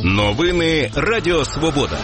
Новини Радіо Свобода.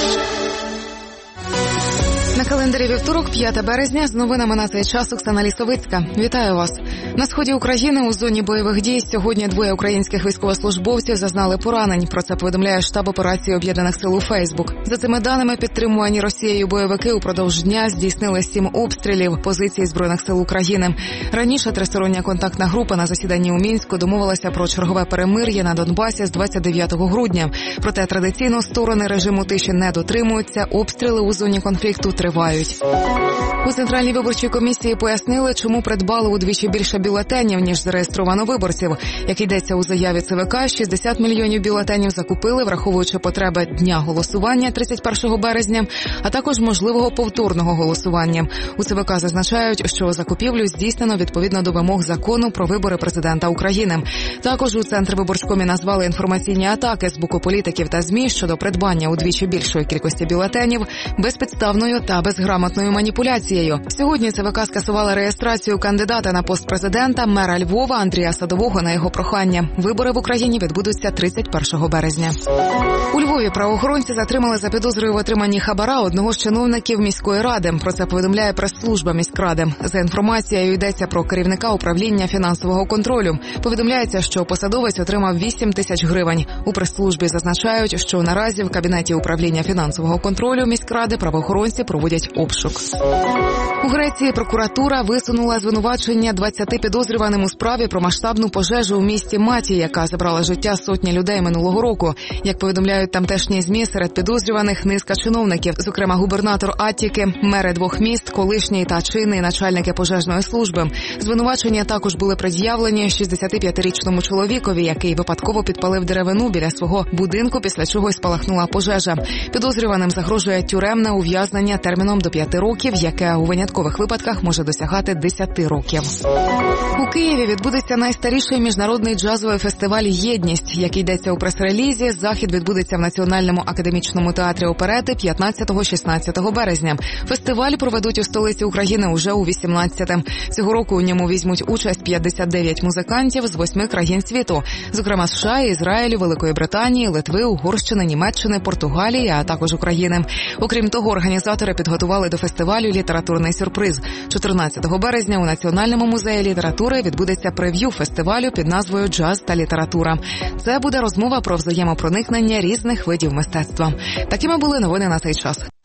На календарі вівторок, 5 березня, з новинами на цей час Оксана Лісовицька. Вітаю вас. На сході України у зоні бойових дій сьогодні 2 українських військовослужбовців зазнали поранень. Про це повідомляє штаб операції Об'єднаних сил у Фейсбук. За цими даними, підтримувані Росією бойовики упродовж дня здійснили 7 обстрілів позицій Збройних сил України. Раніше тристороння контактна група на засіданні у Мінську домовилася про чергове перемир'я на Донбасі з 29 грудня. Проте традиційно сторони режиму тиші не дотримуються, обстріли у зоні конфлікту тривають. У Центральній виборчій комісії пояснили, чому придбали удвічі більше бюлетенів, ніж зареєстровано виборців. Як йдеться у заяві ЦВК, 60 мільйонів бюлетенів закупили, враховуючи потреби дня голосування 31 березня, а також можливого повторного голосування. У ЦВК зазначають, що закупівлю здійснено відповідно до вимог закону про вибори президента України. Також у Центрвиборчкомі назвали інформаційні атаки з боку політиків та ЗМІ щодо придбання удвічі більшої кількості бюлетенів безпідставною та безграмотною маніпуляцією. Сьогодні ЦВК скасувала реєстрацію кандидата на пост президента, мера Львова Андрія Садового на його прохання. Вибори в Україні відбудуться 31 березня. У Львові правоохоронці затримали за підозрою в отриманні хабара одного з чиновників міської ради. Про це повідомляє прес-служба міськради. За інформацією йдеться про керівника управління фінансового контролю. Повідомляється, що посадовець отримав 8 тисяч гривень. У прес-службі зазначають, що наразі в кабінеті управління фінансового контролю міськради правоохоронці проводять обшук. У Греції прокуратура висунула звинувачення 20 підозрюваним у справі про масштабну пожежу у місті Маті, яка забрала життя сотні людей минулого року. Як повідомляють тамтешні ЗМІ, серед підозрюваних низка чиновників, зокрема губернатор Аттіки, мери 2 міст, колишній та чинний начальники пожежної служби. Звинувачення також були пред'явлені 65-річному чоловікові, який випадково підпалив деревину біля свого будинку, після чого й спалахнула пожежа. Підозрюваним загрожує тюремне ув'язнення терміном до 5 років, яке у виняткових випадках може досягати 10 років. У Києві відбудеться найстаріший міжнародний джазовий фестиваль «Єдність». Як йдеться у прес-релізі, захід відбудеться в Національному академічному театрі оперети 15-16 березня. Фестиваль проведуть у столиці України уже у 18-те. Цього року у ньому візьмуть участь 59 музикантів з 8 країн світу, зокрема США, Ізраїлю, Великої Британії, Литви, Угорщини, Німеччини, Португалії, а також України. Окрім того, організатори підготували до фестивалю літературний сюрприз. 14 березня у Національному музеї літератури відбудеться прев'ю фестивалю під назвою «Джаз та література». Це буде розмова про взаємопроникнення різних видів мистецтва. Такими були новини на цей час.